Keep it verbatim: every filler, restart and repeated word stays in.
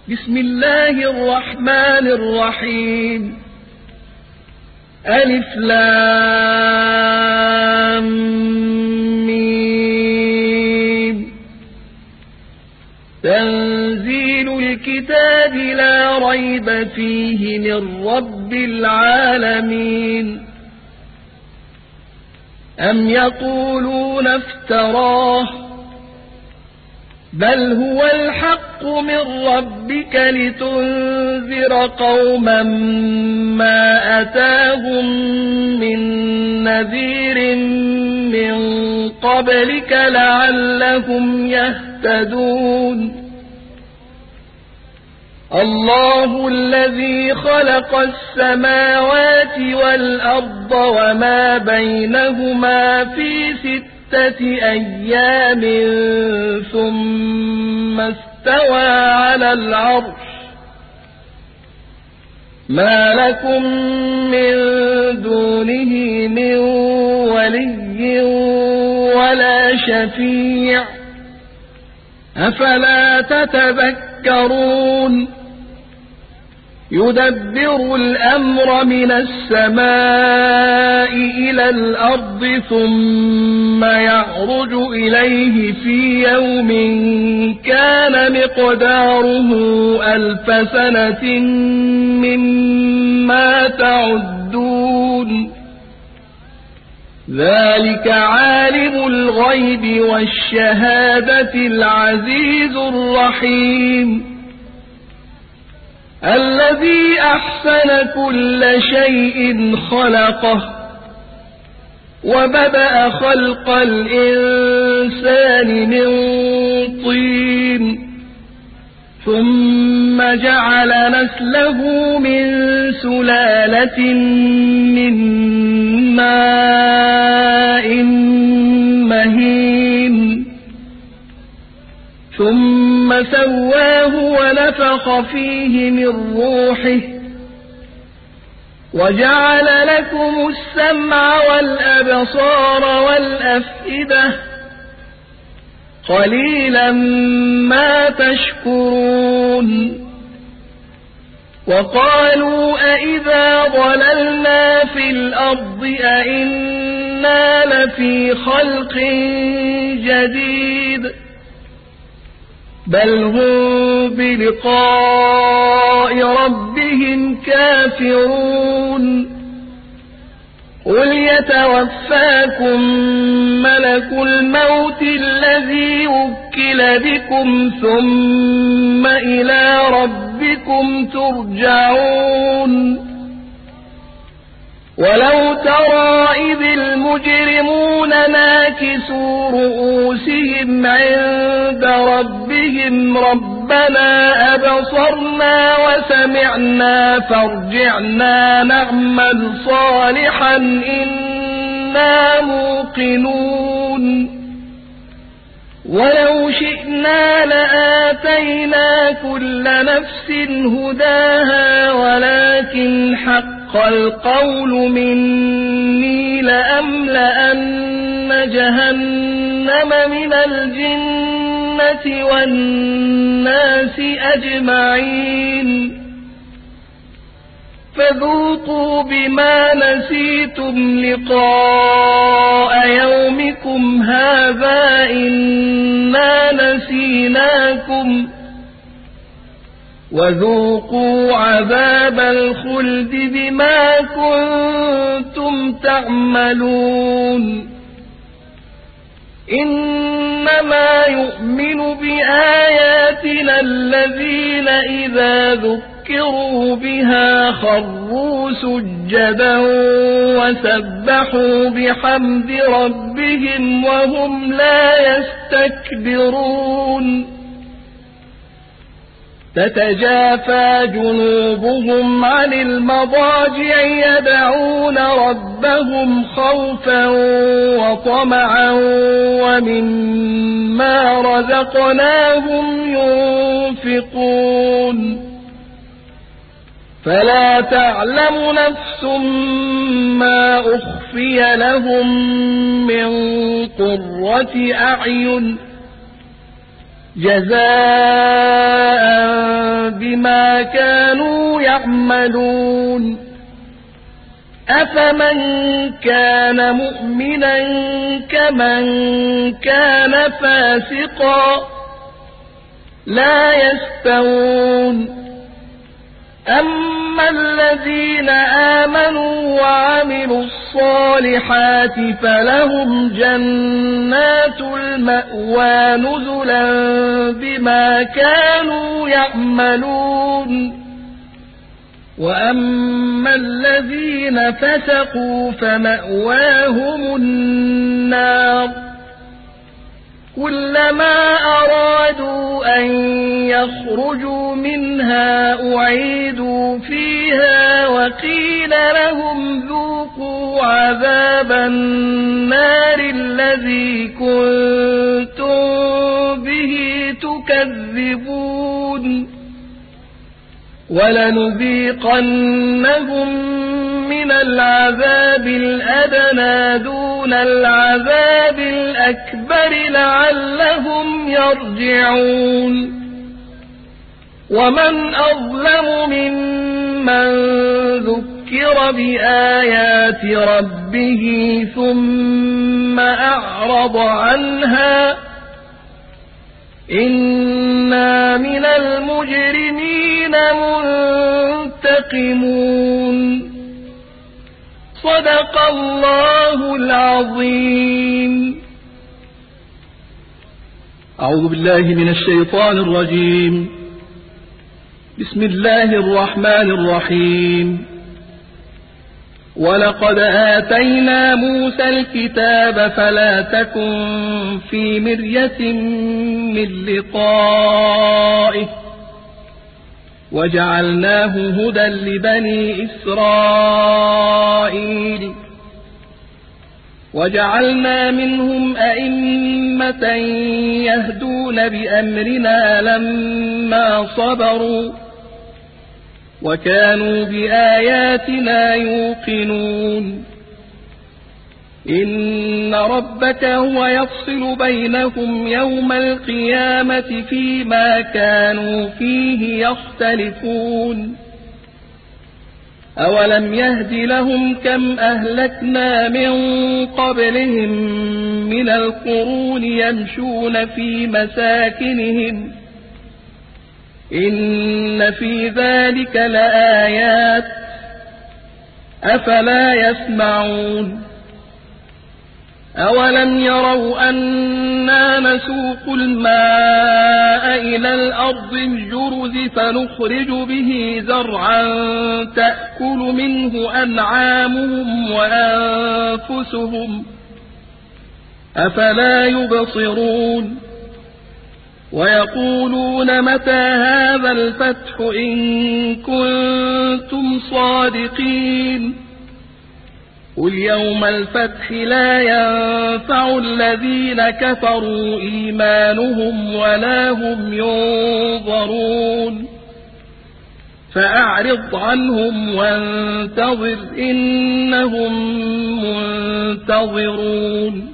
بسم الله الرحمن الرحيم. ألف لام ميم. تنزيل الكتاب لا ريب فيه من رب العالمين. أم يقولون افتراه بل هو الحق من ربك لتنذر قوما ما أتاهم من نذير من قبلك لعلهم يهتدون. الله الذي خلق السماوات والأرض وما بينهما في ستة أيام ثم استوى على العرش. ما لكم من دونه من ولي ولا شفيع أفلا تتذكرون. يدبر الأمر من السماء إلى الأرض ثم يعرج إليه في يوم كان مقداره ألف سنة مما تعدون. ذلك عالم الغيب والشهادة العزيز الرحيم. الذي أحسن كل شيء خلقه وبدأ خلق الإنسان من طين ثم جعل نسله من سلالة من ماء مهين ثم سواه ونفخ فيه من روحه وجعل لكم السمع والأبصار والأفئدة قليلا ما تشكرون. وقالوا أئذا ضللنا في الأرض أئنا لفي خلق جديد بل هم بلقاء ربهم كافرون. قل يتوفاكم ملك الموت الذي وكل بكم ثم إلى ربكم ترجعون. ولو ترى إذ المجرمون ناكسوا رؤوسهم عند ربهم ربنا أبصرنا وسمعنا فارجعنا نعمل صالحا إنا موقنون. ولو شئنا لآتينا كل نفس هداها ولكن حق القول مني لأملأن جهنم من الجنة والناس أجمعين. فذوقوا بما نسيتم لقاء يومكم هذا إنا نسيناكم وذوقوا عذاب الخلد بما كنتم تعملون. إنما يؤمن بآياتنا الذين إذا ذكروا بها خروا سجدا وسبحوا بحمد ربهم وهم لا يستكبرون. تتجافى جنوبهم عن المضاجع يدعون ربهم خوفا وطمعا ومما رزقناهم ينفقون. فلا تعلم نفس ما أخفي لهم من قرة أعين جزاء بما كانوا يعملون أفمن كان مؤمنا كمن كان فاسقا لا يستوون أما الذين آمنوا وعملوا الصالحات فلهم جنات المأوى نزلا بما كانوا يعملون وأما الذين فسقوا فمأواهم النار كلما أرادوا أن يخرجوا منها أعيدوا فيها وقيل لهم ذوقوا عذاب النار الذي كنتم به تكذبون ولنذيقنهم من العذاب الأدنى دون العذاب الأكبر لعلهم يرجعون ومن أظلم ممن ذكر بآيات ربه ثم أعرض عنها إنا من المجرمين منتقمون صدق الله العظيم. أعوذ بالله من الشيطان الرجيم. بسم الله الرحمن الرحيم. ولقد آتينا موسى الكتاب فلا تكن في مرية من لقائه وجعلناه هدى لبني إسرائيل وجعلنا منهم أئمة يهدون بأمرنا لما صبروا وكانوا بآياتنا يوقنون إن ربك هو يفصل بينهم يوم القيامة فيما كانوا فيه يختلفون أولم يهد لهم كم أهلكنا من قبلهم من القرون يمشون في مساكنهم إن في ذلك لآيات أفلا يسمعون أولم يروا أنا نسوق الماء إلى الأرض الجرز فنخرج به زرعا تأكل منه أنعامهم وأنفسهم أفلا يبصرون ويقولون متى هذا الفتح إن كنتم صادقين قل يوم الفتح لا ينفع الذين كفروا إيمانهم ولا هم ينظرون فأعرض عنهم وانتظر إنهم منتظرون